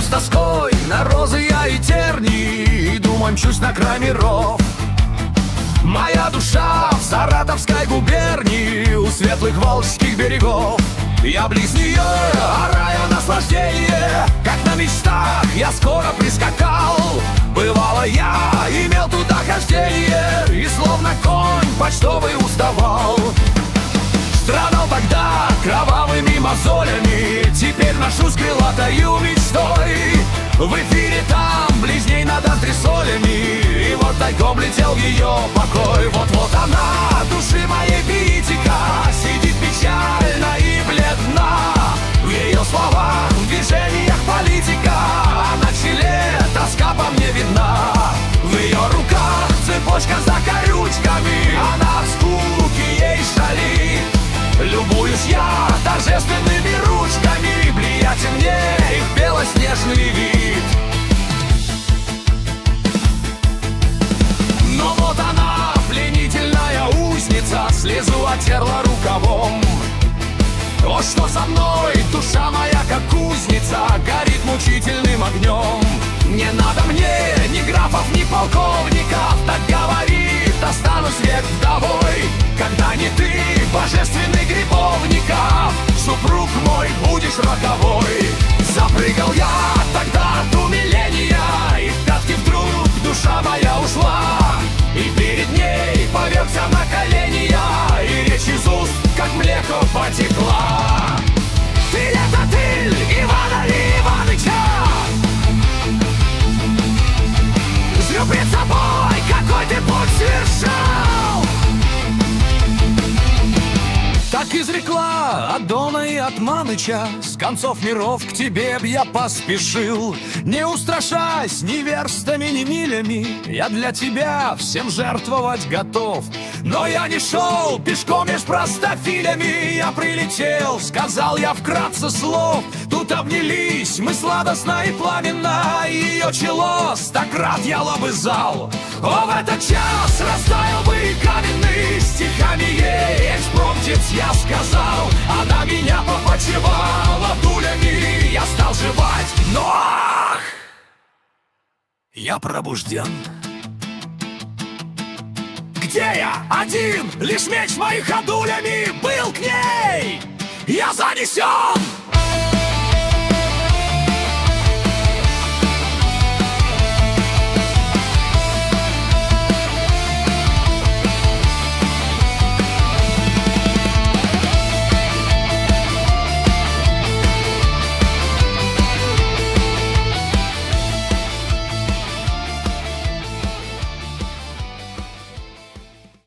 с тоской на розы я и терни, иду мчусь на край миров. Моя душа в Саратовской губернии, у светлых волжских берегов. Я близ нее, а рая наслаждение, как на мечтах я скоро прискакал. Бывало, я имел туда хождение, и словно конь почтовый уставал. Страдал тогда кровавыми мозолями, теперь ношусь крылатою мечтой. В эфире там, близней над антресолями, и вот тайком летел в ее покой. Вот-вот она, души моей питика, сидит печально и бледна. В ее словах, в движениях политика, а на челе тоска по мне видна. В ее руках цепочка за корючками, она в скуке ей шалит. Любуюсь я торжественными ручками, приятен мне их белоснежный вид. Но вот она, пленительная узница, слезу отерла рукавом. Вот что со мной, душа моя как кузница, горит мучительным огнем. Не надо мне ни графов, ни полковников, так говорит, останусь век вдовой. Когда не ты, божественный Грибовников, супруг мой, будешь роковой. Запрыгал я тогда от умиления, и в пятки вдруг душа моя ушла. И перед ней повергся на колени я, и речь из уст, как млеко, потекла. Ты это ты, Ивана Иваныча, зрю пред собой, какой ты путь совершал. Так изрекла от Дона и от Маныча, с концов миров к тебе б я поспешил. Не устрашась ни верстами, ни милями, я для тебя всем жертвовать готов. Но я не шел пешком меж простофилями, я прилетел, сказал я вкратце слов. Тут обнялись мы сладостно и пламенно, и ее чело стократ я лобызал. О, в этот час растаял бы и каменный, стихами ей экспромтец я сказал. Она меня попочивала дулями, я стал жевать, но ах! Я пробужден. Где я? Один, лишь меч моих ходулями был к ней. Я занесен